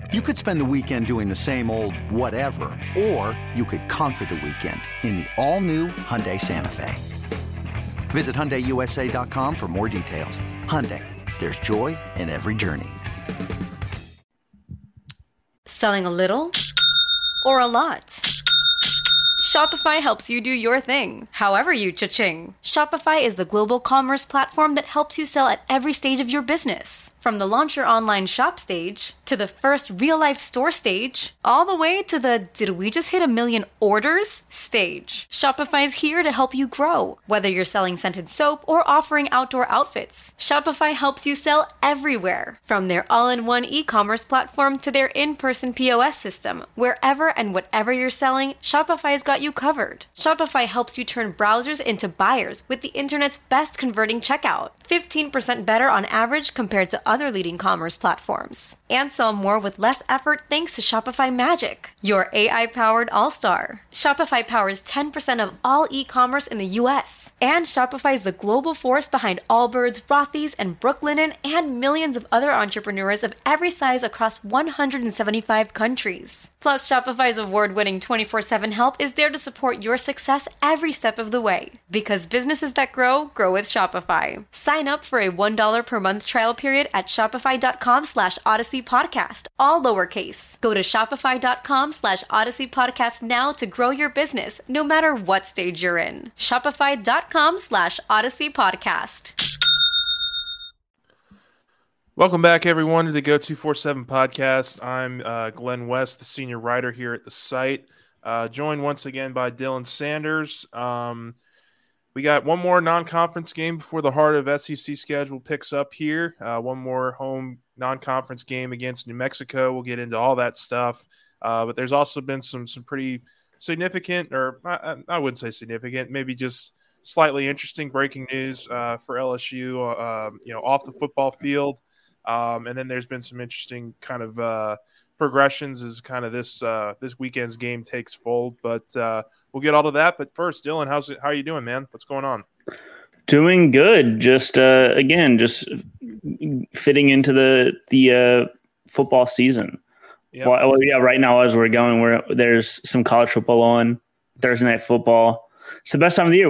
You could spend the weekend doing the same old whatever, or you could conquer the weekend in the all-new Hyundai Santa Fe. Visit HyundaiUSA.com for more details. Hyundai, there's joy in every journey. Selling a little or a lot? Shopify helps you do your thing, however you cha-ching. Shopify is the global commerce platform that helps you sell at every stage of your business. From the launch your online shop stage, to the first real-life store stage, all the way to the did we just hit 1 million orders stage. Shopify's here to help you grow. Whether you're selling scented soap or offering outdoor outfits, Shopify helps you sell everywhere. From their all-in-one e-commerce platform to their in-person POS system, wherever and whatever you're selling, Shopify's got you covered. Shopify helps you turn browsers into buyers with the internet's best converting checkout. 15% better on average compared to other leading commerce platforms. And sell more with less effort thanks to Shopify Magic, your AI-powered all-star. Shopify powers 10% of all e-commerce in the US. And Shopify is the global force behind Allbirds, Rothy's, and Brooklinen, and millions of other entrepreneurs of every size across 175 countries. Plus, Shopify's award-winning 24/7 help is there to support your success every step of the way. Because businesses that grow, grow with Shopify. Sign up for a $1 per month trial period at shopify.com/Odyssey Podcast, all lowercase. Go to shopify.com/Odyssey Podcast now to grow your business, no matter what stage you're in. Shopify.com/Odyssey Podcast. Welcome back, everyone, to the Go 247 podcast. I'm Glenn West, the senior writer here at the site, joined once again by Dylan Sanders. We got one more non-conference game before the heart of SEC schedule picks up here. One more home non-conference game against New Mexico. We'll get into all that stuff. But there's also been some pretty significant, or I wouldn't say significant, maybe just slightly interesting breaking news for LSU, off the football field. And then there's been some interesting kind of progressions as kind of this weekend's game takes fold. But we'll get all of that. But first, Dylan, how are you doing, man? What's going on? Doing good. Just fitting into the football season. Yep. Well, yeah. Right now, as we're going, there's some college football on, Thursday night football. It's the best time of the year.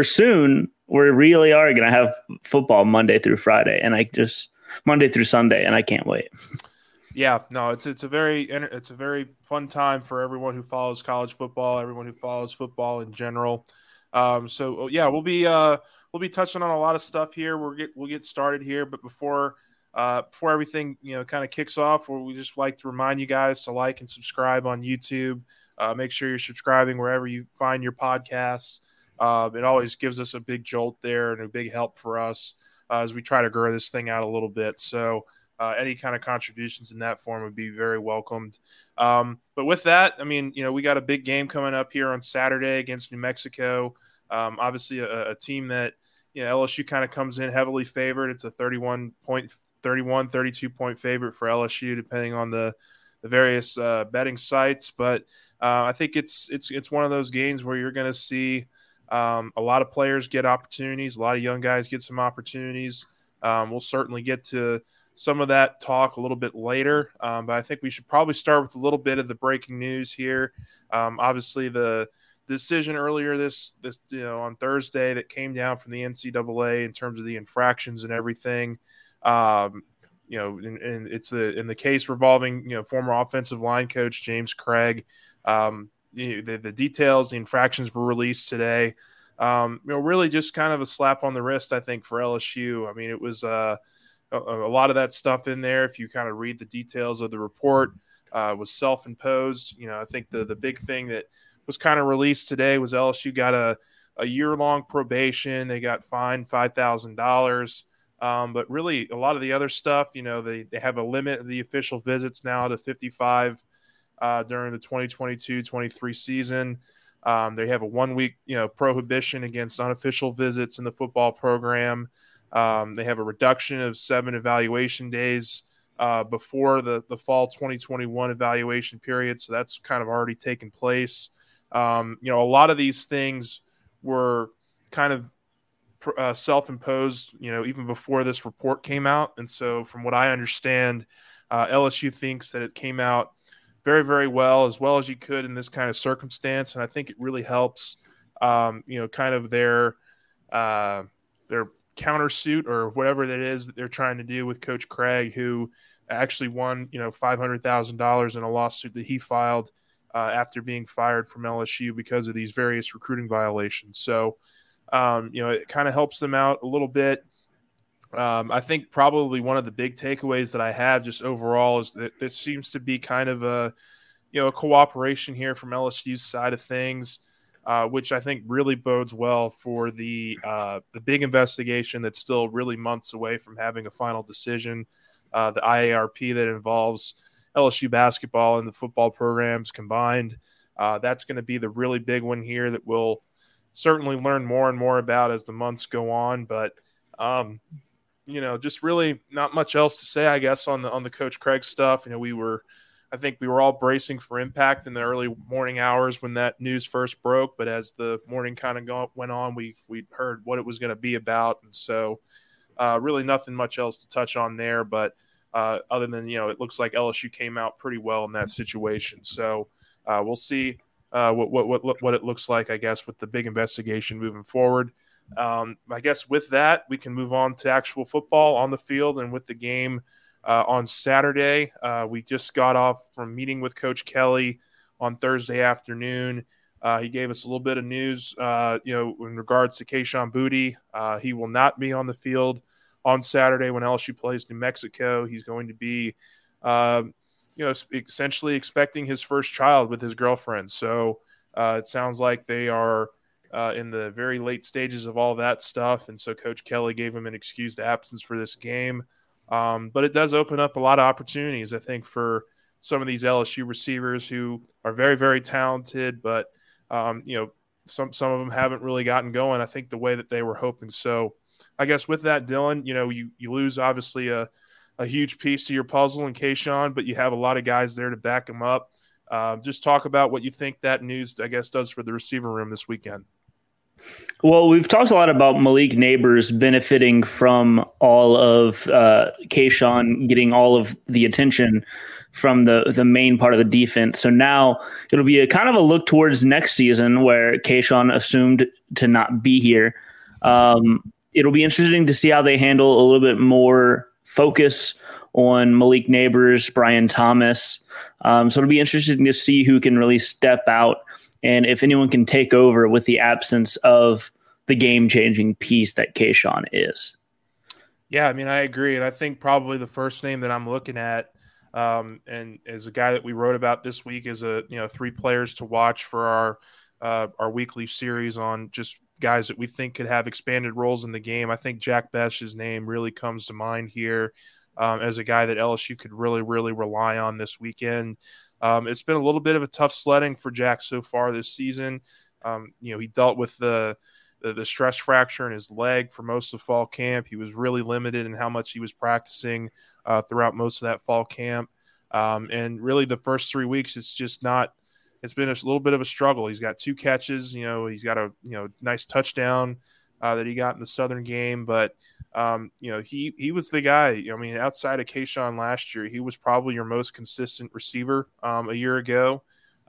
We really are going to have football Monday through Friday, and Monday through Sunday, and I can't wait. Yeah, no, it's a very fun time for everyone who follows college football, everyone who follows football in general. So yeah, we'll be touching on a lot of stuff here. We'll get started here, but before everything kind of kicks off, we just like to remind you guys to like and subscribe on YouTube. Make sure you're subscribing wherever you find your podcasts. It always gives us a big jolt there and a big help for us as we try to grow this thing out a little bit. So any kind of contributions in that form would be very welcomed. But with that, I mean, we got a big game coming up here on Saturday against New Mexico. Obviously a team that, LSU kind of comes in heavily favored. It's a 32 point favorite for LSU, depending on the various betting sites. But I think it's one of those games where you're going to see a lot of players get opportunities. A lot of young guys get some opportunities. We'll certainly get to some of that talk a little bit later. But I think we should probably start with a little bit of the breaking news here. Obviously the decision earlier this on Thursday that came down from the NCAA in terms of the infractions and everything. And it's in the case revolving, former offensive line coach James Craig. The details, the infractions were released today. Really just kind of a slap on the wrist, I think, for LSU. I mean, it was a lot of that stuff in there. If you kind of read the details of the report, was self-imposed. I think the big thing that was kind of released today was LSU got a year-long probation. They got fined $5,000. But really a lot of the other stuff, they have a limit of the official visits now to 55 during the 2022-23 season. They have a 1 week, prohibition against unofficial visits in the football program. They have a reduction of 7 evaluation days before the fall 2021 evaluation period. So that's kind of already taken place. A lot of these things were kind of self-imposed, even before this report came out. And so from what I understand, LSU thinks that it came out very, very well as you could in this kind of circumstance. And I think it really helps, kind of their countersuit or whatever that is that they're trying to do with Coach Craig, who actually won, $500,000 in a lawsuit that he filed after being fired from LSU because of these various recruiting violations. So, it kind of helps them out a little bit. I think probably one of the big takeaways that I have just overall is that there seems to be kind of a cooperation here from LSU's side of things, which I think really bodes well for the big investigation that's still really months away from having a final decision. The IARP that involves LSU basketball and the football programs combined. That's going to be the really big one here that we'll certainly learn more and more about as the months go on. But, just really not much else to say, I guess, on the Coach Craig stuff. I think we were all bracing for impact in the early morning hours when that news first broke. But as the morning kind of went on, we heard what it was going to be about. And so really nothing much else to touch on there. But other than, it looks like LSU came out pretty well in that situation. So we'll see what it looks like, I guess, with the big investigation moving forward. I guess with that, we can move on to actual football on the field and with the game on Saturday. We just got off from meeting with Coach Kelly on Thursday afternoon. He gave us a little bit of news, in regards to Kayshon Boutte. He will not be on the field on Saturday when LSU plays New Mexico. He's going to be, essentially expecting his first child with his girlfriend. So it sounds like they are in the very late stages of all that stuff. And so Coach Kelly gave him an excused absence for this game. But it does open up a lot of opportunities, I think, for some of these LSU receivers who are very, very talented, but, some of them haven't really gotten going, I think, the way that they were hoping. So I guess with that, Dylan, you lose obviously a huge piece to your puzzle in Kayshon, but you have a lot of guys there to back him up. Just talk about what you think that news, I guess, does for the receiver room this weekend. Well, we've talked a lot about Malik Nabers benefiting from all of Kayshon getting all of the attention from the main part of the defense. So now it'll be a kind of a look towards next season where Kayshon assumed to not be here. It'll be interesting to see how they handle a little bit more focus on Malik Nabers, Brian Thomas. So it'll be interesting to see who can really step out and if anyone can take over with the absence of the game-changing piece that Kayshon is. Yeah, I mean, I agree. And I think probably the first name that I'm looking at and as a guy that we wrote about this week is 3 players to watch for our weekly series on just guys that we think could have expanded roles in the game. I think Jack Bech's name really comes to mind here as a guy that LSU could really, really rely on this weekend. It's been a little bit of a tough sledding for Jack so far this season. He dealt with the stress fracture in his leg for most of fall camp. He was really limited in how much he was practicing throughout most of that fall camp. And really the first 3 weeks, it's been a little bit of a struggle. He's got 2 catches, he's got a nice touchdown that he got in the Southern game, but he was the guy. I mean, outside of Kayshon last year, he was probably your most consistent receiver a year ago.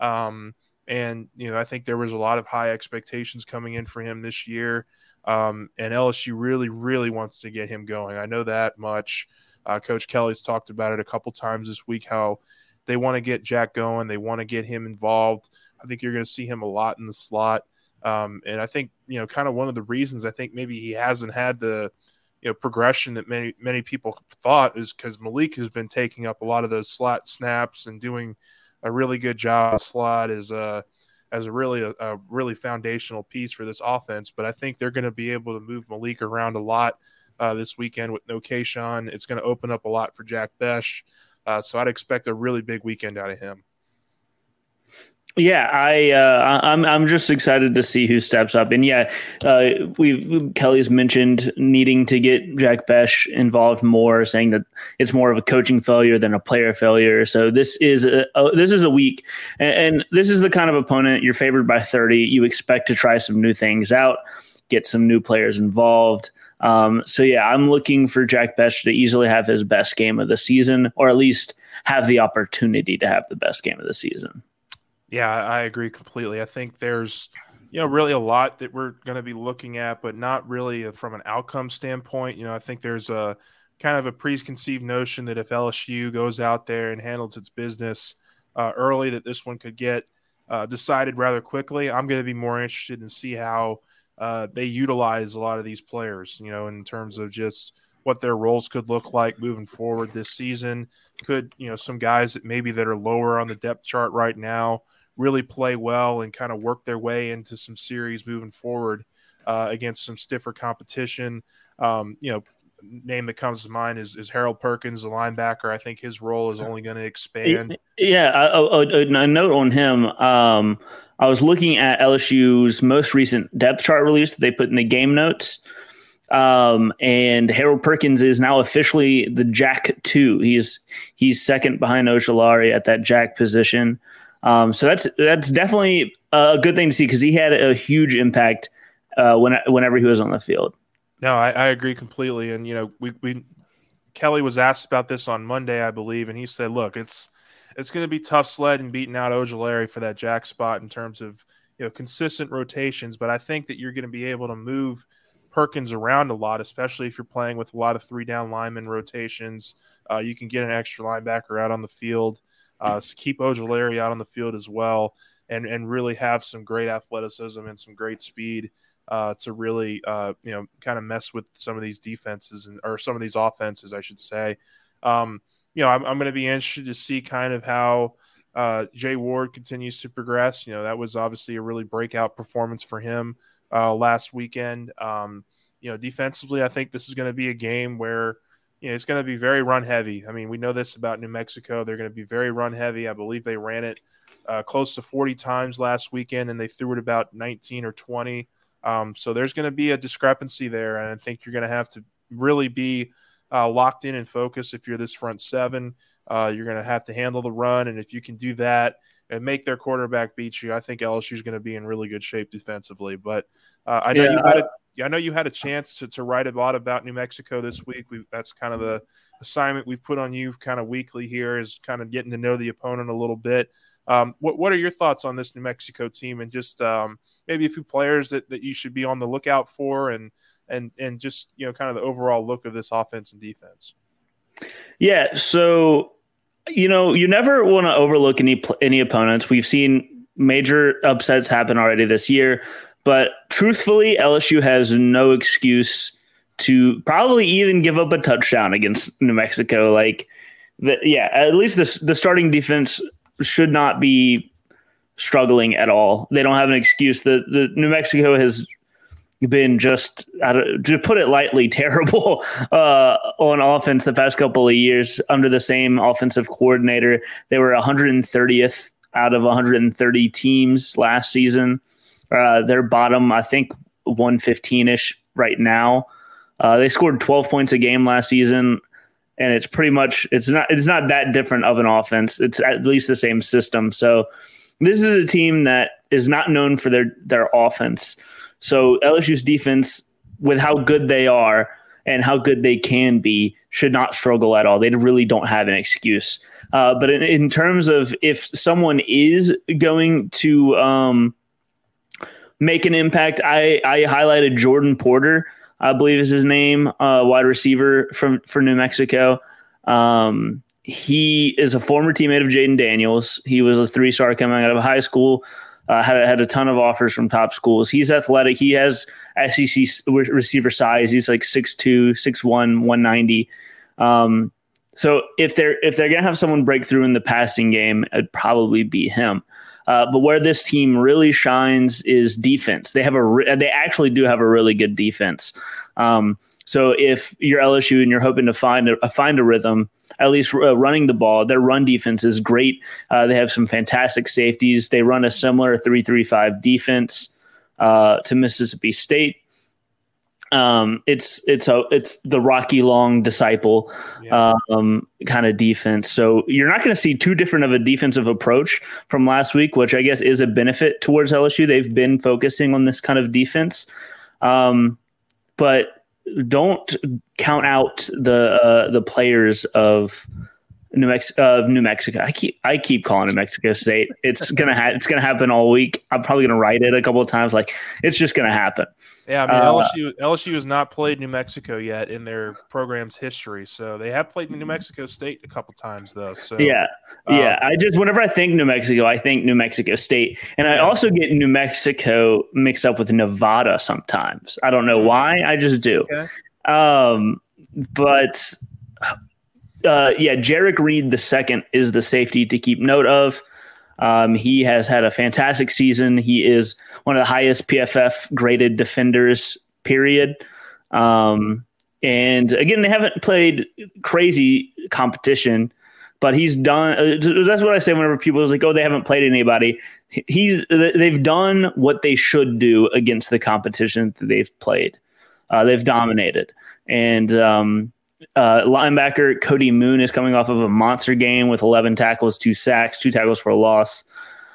And I think there was a lot of high expectations coming in for him this year. And LSU really, really wants to get him going. I know that much. Coach Kelly's talked about it a couple times this week, how they want to get Jack going. They want to get him involved. I think you're going to see him a lot in the slot. And I think, kind of one of the reasons I think maybe he hasn't had the, progression that many people thought is because Malik has been taking up a lot of those slot snaps and doing a really good job. Slot as a really foundational piece for this offense. But I think they're going to be able to move Malik around a lot this weekend with no Kayshon. It's going to open up a lot for Jack Bech. So I'd expect a really big weekend out of him. Yeah, I'm just excited to see who steps up, and Kelly's mentioned needing to get Jack Bech involved more, saying that it's more of a coaching failure than a player failure. So this is a week, and this is the kind of opponent you're favored by 30. You expect to try some new things out, get some new players involved. I'm looking for Jack Bech to easily have his best game of the season, or at least have the opportunity to have the best game of the season. Yeah, I agree completely. I think there's, really a lot that we're going to be looking at, but not really from an outcome standpoint. I think there's a kind of a preconceived notion that if LSU goes out there and handles its business early, that this one could get decided rather quickly. I'm going to be more interested in see how they utilize a lot of these players, in terms of just what their roles could look like moving forward this season. Could, some guys that are lower on the depth chart right now really play well and kind of work their way into some series moving forward against some stiffer competition. Name that comes to mind is Harold Perkins, the linebacker. I think his role is only going to expand. Yeah, a note on him. I was looking at LSU's most recent depth chart release that they put in the game notes. And Harold Perkins is now officially the Jack 2. He's second behind Ojulari at that Jack position. So that's definitely a good thing to see because he had a huge impact whenever he was on the field. No, I agree completely. And, Kelly was asked about this on Monday, I believe, and he said, look, it's going to be tough sledding beating out Ojulari for that Jack spot in terms of, consistent rotations. But I think that you're going to be able to move Perkins around a lot, especially if you're playing with a lot of 3-down lineman rotations. You can get an extra linebacker out on the field, keep Ojulari out on the field as well, and really have some great athleticism and some great speed to really, kind of mess with some of these defenses or some of these offenses, I should say. I'm going to be interested to see kind of how Jay Ward continues to progress. That was obviously a really breakout performance for him last weekend. Defensively, I think this is going to be a game where it's going to be very run heavy. I mean, we know this about New Mexico. They're going to be very run heavy. I believe they ran it close to 40 times last weekend, and they threw it about 19 or 20. So there's going to be a discrepancy there, and I think you're going to have to really be locked in and focused if you're this front seven. You're going to have to handle the run, and if you can do that and make their quarterback beat you, I think LSU is going to be in really good shape defensively. But I know you had a chance to write a lot about New Mexico this week. That's kind of the assignment we've put on you kind of weekly here, is kind of getting to know the opponent a little bit. What are your thoughts on this New Mexico team, and just maybe a few players that you should be on the lookout for, and just kind of the overall look of this offense and defense? Yeah, so you never want to overlook any opponents. We've seen major upsets happen already this year, but truthfully, LSU has no excuse to probably even give up a touchdown against New Mexico. At least the starting defense should not be struggling at all. They don't have an excuse. The New Mexico has been just, to put it lightly, terrible on offense the past couple of years under the same offensive coordinator. They were 130th out of 130 teams last season. They're bottom, I think, 115-ish right now. They scored 12 points a game last season, and it's pretty much it's not that different of an offense. It's at least the same system. So this is a team that is not known for their offense. So LSU's defense, with how good they are and how good they can be, should not struggle at all. They really don't have an excuse. But in terms of if someone is going to make an impact, I highlighted Jordan Porter, I believe is his name, wide receiver for New Mexico. He is a former teammate of Jaden Daniels. He was a 3-star coming out of high school. Had a ton of offers from top schools. He's athletic. He has SEC receiver size. He's like 6'2", 6'1", 190. So if they're going to have someone break through in the passing game, it'd probably be him. But where this team really shines is defense. They actually do have a really good defense. So if you're LSU and you're hoping to find a rhythm, at least running the ball, their run defense is great. They have some fantastic safeties. They run a similar 3-3-5 defense to Mississippi State. It's the Rocky Long disciple kind of defense. So you're not going to see too different of a defensive approach from last week, which I guess is a benefit towards LSU. They've been focusing on this kind of defense, but don't count out the players of New Mexico. I keep calling it Mexico State. It's gonna happen all week. I'm probably gonna write it a couple of times. Like, it's just gonna happen. Yeah, I mean, LSU has not played New Mexico yet in their program's history, so they have played New Mexico State a couple times though. So yeah. Whenever I think New Mexico, I think New Mexico State, and I also get New Mexico mixed up with Nevada sometimes. I don't know why. I just do. Okay. But Jarek Reed II is the safety to keep note of. He has had a fantastic season. He is one of the highest PFF graded defenders, period. And again, they haven't played crazy competition, but he's done. That's what I say whenever people are like, "Oh, they haven't played anybody." They've done what they should do against the competition that they've played. They've dominated. And linebacker Cody Moon is coming off of a monster game with 11 tackles, 2 sacks, 2 tackles for a loss.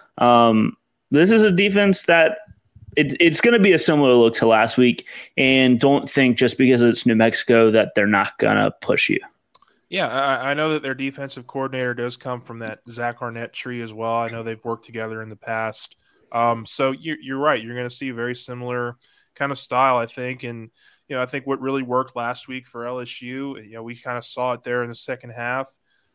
This is a defense that it's going to be a similar look to last week. And don't think just because it's New Mexico that they're not going to push you. Yeah, I know that their defensive coordinator does come from that Zach Arnett tree as well. I know they've worked together in the past. So you're right. You're going to see a very similar kind of style, I think. And, I think what really worked last week for LSU, we kind of saw it there in the second half.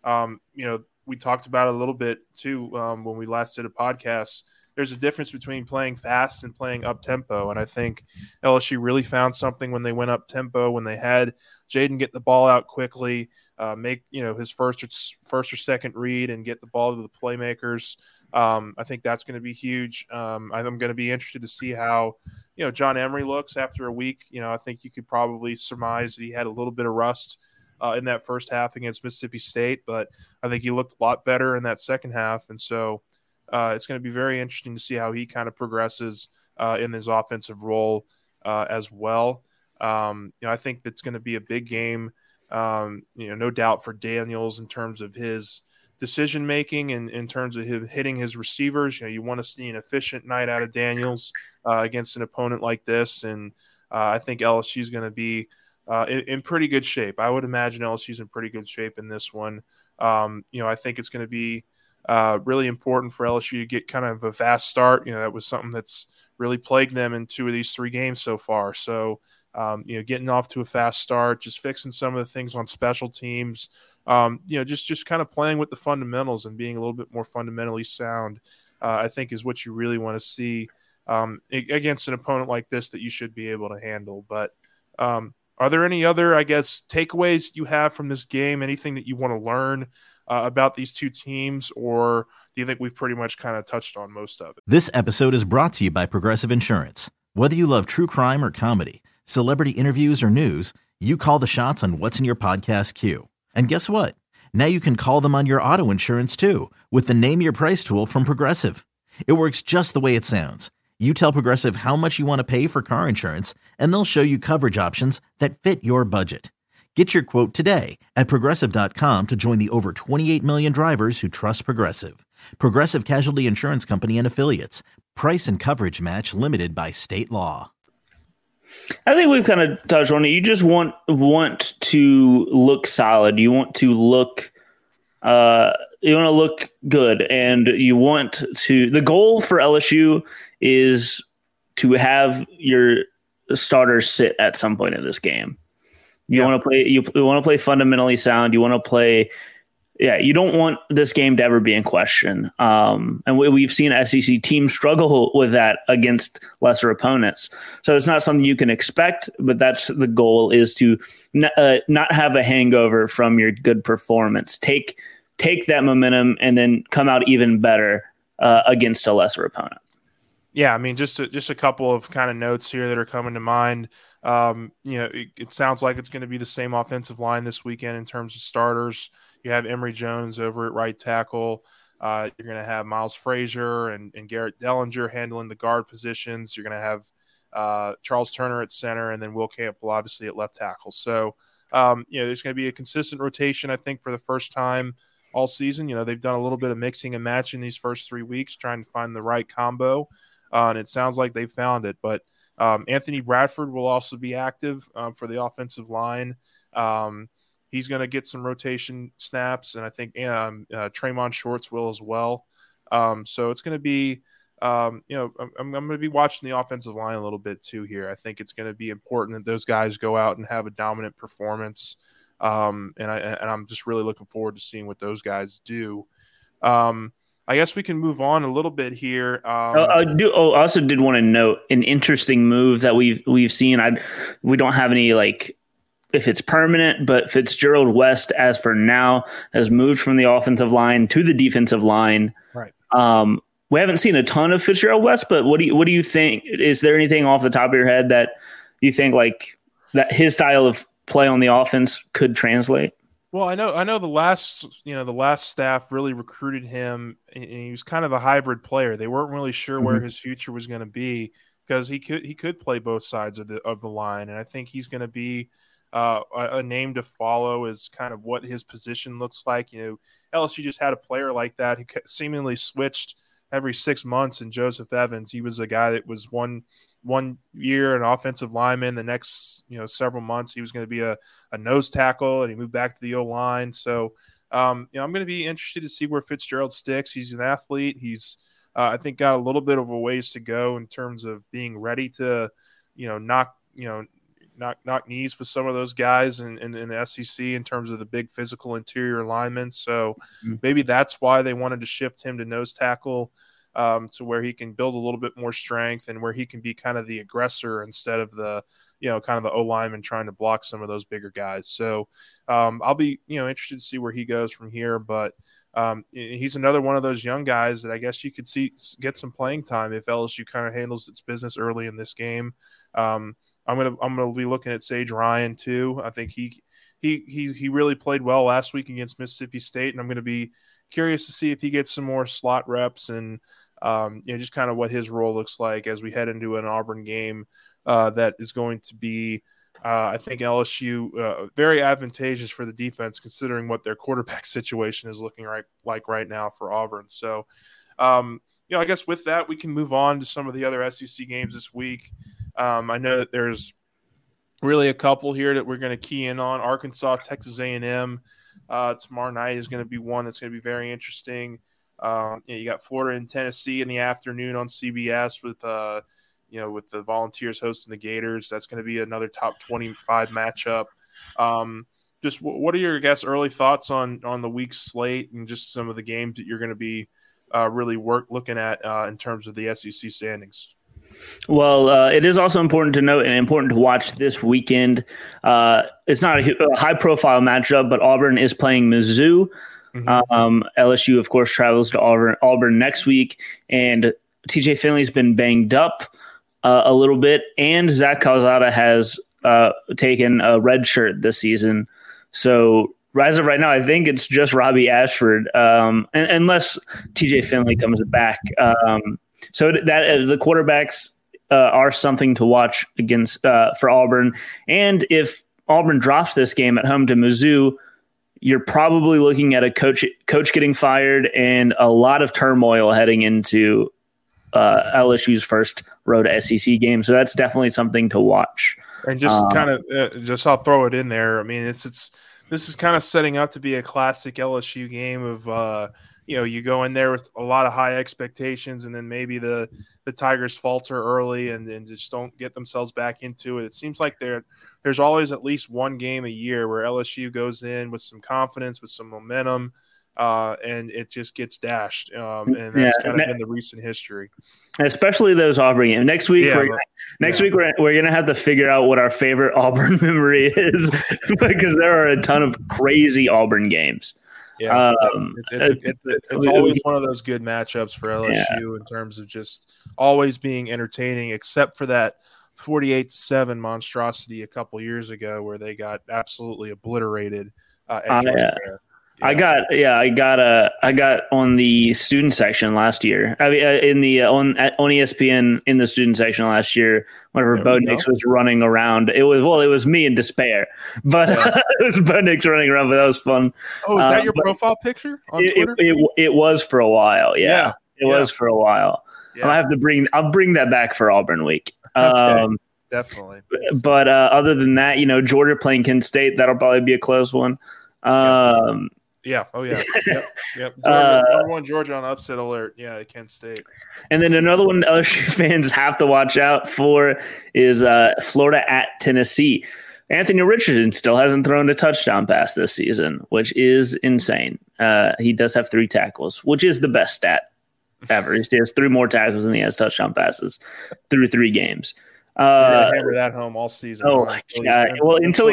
We talked about it a little bit too when we last did a podcast. There's a difference between playing fast and playing up tempo. And I think LSU really found something when they went up tempo, when they had Jaden get the ball out quickly, make, his first or second read and get the ball to the playmakers. I think that's going to be huge. I'm going to be interested to see how, John Emery looks after a week. I think you could probably surmise that he had a little bit of rust in that first half against Mississippi State, but I think he looked a lot better in that second half. And so it's going to be very interesting to see how he kind of progresses in his offensive role as well. I think it's going to be a big game, no doubt for Daniels in terms of his decision making and in terms of him hitting his receivers. You want to see an efficient night out of Daniels against an opponent like this, and I think LSU is going to be in pretty good shape. I would imagine LSU is in pretty good shape in this one. I think it's going to be really important for LSU to get kind of a fast start. That was something that's really plagued them in 2 of these 3 games so far. So getting off to a fast start, just fixing some of the things on special teams, just kind of playing with the fundamentals and being a little bit more fundamentally sound, I think is what you really want to see against an opponent like this that you should be able to handle. But are there any other, takeaways you have from this game? Anything that you want to learn about these two teams, or do you think we've pretty much kind of touched on most of it? This episode is brought to you by Progressive Insurance. Whether you love true crime or comedy, celebrity interviews or news, you call the shots on what's in your podcast queue. And guess what? Now you can call them on your auto insurance too with the Name Your Price tool from Progressive. It works just the way it sounds. You tell Progressive how much you want to pay for car insurance, and they'll show you coverage options that fit your budget. Get your quote today at Progressive.com to join the over 28 million drivers who trust Progressive. Progressive Casualty Insurance Company and Affiliates. Price and coverage match limited by state law. I think we've kind of touched on it. You just want to look solid. You want to look good, and you want to. The goal for LSU is to have your starters sit at some point in this game. You want to play. You want to play fundamentally sound. You want to play. Yeah, you don't want this game to ever be in question. And we've seen SEC teams struggle with that against lesser opponents. So it's not something you can expect, but that's the goal, is to not have a hangover from your good performance. Take that momentum and then come out even better against a lesser opponent. Yeah, I mean, just a couple of kind of notes here that are coming to mind. It sounds like it's going to be the same offensive line this weekend in terms of starters. You have Emory Jones over at right tackle. You're going to have Miles Frazier and Garrett Dellinger handling the guard positions. You're going to have Charles Turner at center, and then Will Campbell obviously at left tackle. So, there's going to be a consistent rotation, I think, for the first time all season. They've done a little bit of mixing and matching these first 3 weeks, trying to find the right combo, and it sounds like they found it. But Anthony Bradford will also be active for the offensive line. he's going to get some rotation snaps, and I think Tremont Shorts will as well. So it's going to be, I'm going to be watching the offensive line a little bit too here. I think it's going to be important that those guys go out and have a dominant performance. And I'm just really looking forward to seeing what those guys do. I guess we can move on a little bit here. I also did want to note an interesting move that we've seen. We don't have any if it's permanent, but Fitzgerald West, as for now, has moved from the offensive line to the defensive line. Right. We haven't seen a ton of Fitzgerald West, but what do you think? Is there anything off the top of your head that you think that his style of play on the offense could translate? Well, I know the last staff really recruited him, and he was kind of a hybrid player. They weren't really sure where his future was going to be because he could play both sides of the line, and I think he's going to be a name to follow as kind of what his position looks like. LSU just had a player like that who seemingly switched every 6 months, and Joseph Evans, he was a guy that was one year an offensive lineman. The next several months he was going to be a nose tackle, and he moved back to the O-line. So I'm going to be interested to see where Fitzgerald sticks. He's an athlete. He's I think got a little bit of a ways to go in terms of being ready to knock knees with some of those guys in the SEC in terms of the big physical interior linemen. So maybe that's why they wanted to shift him to nose tackle, to where he can build a little bit more strength and where he can be kind of the aggressor instead of the kind of the O-lineman trying to block some of those bigger guys. So I'll be interested to see where he goes from here. But he's another one of those young guys that I guess you could see get some playing time if LSU kind of handles its business early in this game. I'm gonna be looking at Sage Ryan too. I think he really played well last week against Mississippi State, and I'm going to be curious to see if he gets some more slot reps and just kind of what his role looks like as we head into an Auburn game that is going to be, I think, LSU very advantageous for the defense considering what their quarterback situation is looking like right now for Auburn. So, I guess with that we can move on to some of the other SEC games this week. I know that there's really a couple here that we're going to key in on. Arkansas, Texas A&M tomorrow night is going to be one that's going to be very interesting. You got Florida and Tennessee in the afternoon on CBS with the Volunteers hosting the Gators. That's going to be another top 25 matchup. Just what are your early thoughts on the week's slate and just some of the games that you're going to be really looking at in terms of the SEC standings? Well, it is also important to note and important to watch this weekend. It's not a high-profile matchup, but Auburn is playing Mizzou. LSU, of course, travels to Auburn next week, and TJ Finley's been banged up a little bit, and Zach Calzada has taken a red shirt this season. So as of right now, I think it's just Robbie Ashford, unless TJ Finley comes back. So that the quarterbacks are something to watch against for Auburn. And if Auburn drops this game at home to Mizzou, you're probably looking at a coach getting fired and a lot of turmoil heading into LSU's first road SEC game. So that's definitely something to watch. And just I'll throw it in there. I mean, this is kind of setting up to be a classic LSU game of you go in there with a lot of high expectations, and then maybe the Tigers falter early and just don't get themselves back into it. It seems like there's always at least one game a year where LSU goes in with some confidence, with some momentum, and it just gets dashed. And that's kind of been the recent history. Especially those Auburn games. Next week, we're going to have to figure out what our favorite Auburn memory is because there are a ton of crazy Auburn games. Yeah, it's always one of those good matchups for LSU in terms of just always being entertaining, except for that 48-7 monstrosity a couple years ago where they got absolutely obliterated. I got on the student section last year. I mean, on ESPN in the student section last year, whenever Bo Nix was running around. It was me in despair, but it was Bo Nix running around. But that was fun. Oh, is that your profile picture on Twitter? It was for a while. Yeah, it was for a while. Yeah. I'll bring that back for Auburn week. Okay. Definitely. But other than that, Georgia playing Kent State, that'll probably be a close one. Yeah. Oh, yeah. Yep. Georgia, number one, Georgia on upset alert. Yeah, Kent State. And then another one LSU fans have to watch out for is Florida at Tennessee. Anthony Richardson still hasn't thrown a touchdown pass this season, which is insane. He does have 3 tackles, which is the best stat ever. He has 3 more tackles than he has touchdown passes through 3 games. Hammer that home all season. Oh my God! Well, until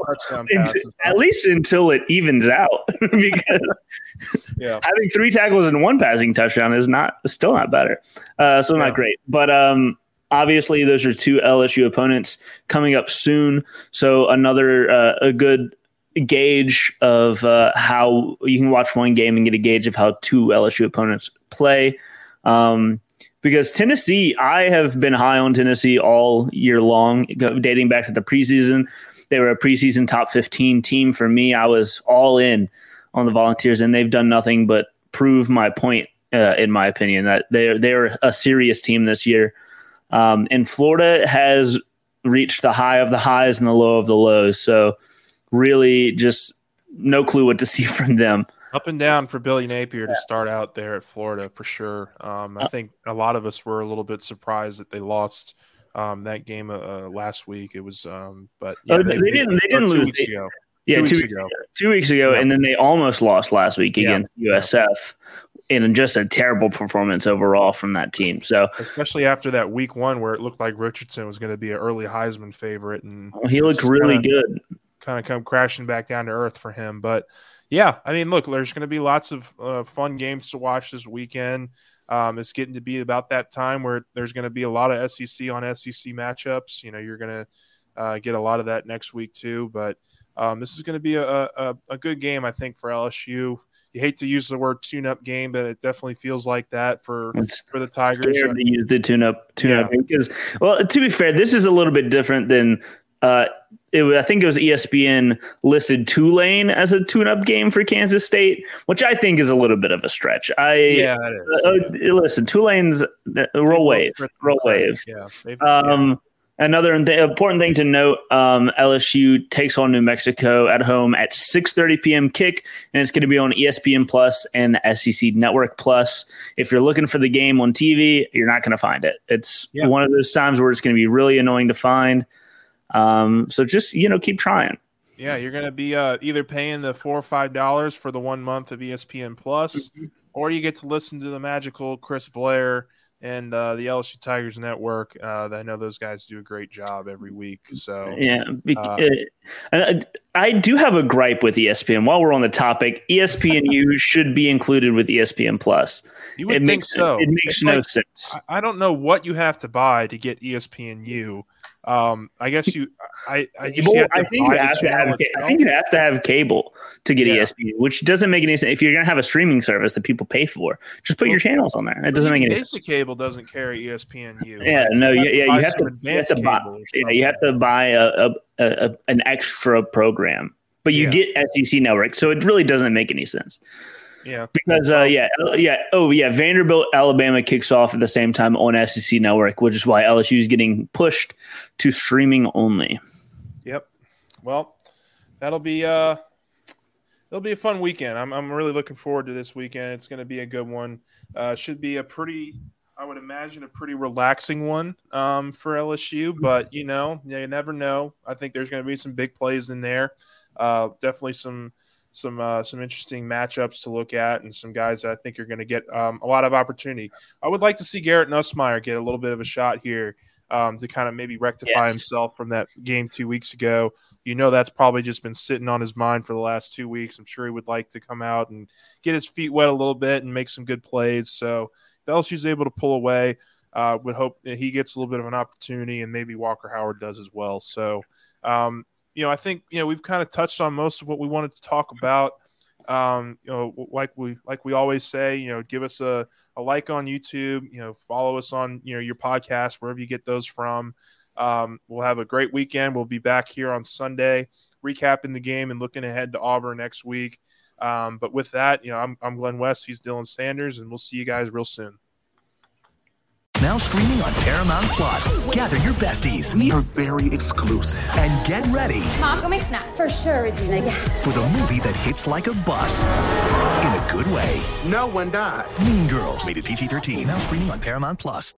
at least until it evens out, because having 3 tackles and 1 passing touchdown is still not better. Not great. But obviously, those are 2 LSU opponents coming up soon. So another a good gauge of how you can watch one game and get a gauge of how 2 LSU opponents play. Because Tennessee, I have been high on Tennessee all year long, dating back to the preseason. They were a preseason top 15 team for me. I was all in on the Volunteers, and they've done nothing but prove my point, in my opinion, that they're a serious team this year. And Florida has reached the high of the highs and the low of the lows. So really just no clue what to see from them. Up and down for Billy Napier to start out there at Florida for sure. I think a lot of us were a little bit surprised that they lost that game last week. It was, but yeah, they didn't lose 2 weeks ago. Yeah, 2 weeks ago. 2 weeks ago, and then they almost lost last week against USF in just a terrible performance overall from that team. So especially after that week 1 where it looked like Richardson was going to be an early Heisman favorite, and he looked really good. Kind of come crashing back down to earth for him, but. Yeah, I mean, look, there's going to be lots of fun games to watch this weekend. It's getting to be about that time where there's going to be a lot of SEC on SEC matchups. You're going to get a lot of that next week too. But this is going to be a good game, I think, for LSU. You hate to use the word tune-up game, but it definitely feels like that for the Tigers. Scared to use the tune-up because, well, to be fair, this is a little bit different than I think it was ESPN listed Tulane as a tune-up game for Kansas State, which I think is a little bit of a stretch. That is. Listen, Tulane's roll wave. Yeah. Another important thing to note: LSU takes on New Mexico at home at 6:30 p.m. kick, and it's going to be on ESPN Plus and the SEC Network Plus. If you're looking for the game on TV, you're not going to find it. It's one of those times where it's going to be really annoying to find. So just, keep trying. Yeah, you're going to be either paying the $4 or $5 for the 1 month of ESPN Plus, or you get to listen to the magical Chris Blair and the LSU Tigers Network. I know those guys do a great job every week. So yeah, I do have a gripe with ESPN. While we're on the topic, ESPNU should be included with ESPN Plus. You would think so. It makes no sense. I don't know what you have to buy to get ESPNU. I guess I think you have to have cable to get ESPN, which doesn't make any sense. If you're going to have a streaming service that people pay for, just put your channels on there. It doesn't make any sense. Basic cable doesn't carry ESPNU. Yeah, you have to buy an extra program, but you get SEC Network, so it really doesn't make any sense. Yeah, because Vanderbilt, Alabama kicks off at the same time on SEC Network, which is why LSU is getting pushed to streaming only. Yep. Well, it'll be a fun weekend. I'm really looking forward to this weekend. It's going to be a good one. Should be I would imagine a pretty relaxing one for LSU, but you never know. I think there's going to be some big plays in there. Definitely some interesting matchups to look at, and some guys that I think are going to get a lot of opportunity. I would like to see Garrett Nussmeier get a little bit of a shot here to kind of maybe rectify himself from that game 2 weeks ago. That's probably just been sitting on his mind for the last 2 weeks. I'm sure he would like to come out and get his feet wet a little bit and make some good plays. So if LSU's able to pull away, would hope that he gets a little bit of an opportunity, and maybe Walker Howard does as well. So, I think we've kind of touched on most of what we wanted to talk about. Like we always say, give us a like on YouTube. Follow us on your podcast wherever you get those from. We'll have a great weekend. We'll be back here on Sunday, recapping the game and looking ahead to Auburn next week. But with that, I'm Glenn West. He's Dylan Sanders, and we'll see you guys real soon. Now streaming on Paramount Plus. Gather your besties. We are very exclusive. And get ready. Mom, go make snacks. For sure, Regina, yeah. For the movie that hits like a bus. In a good way. No one died. Mean Girls. Rated PG-13. Now streaming on Paramount Plus.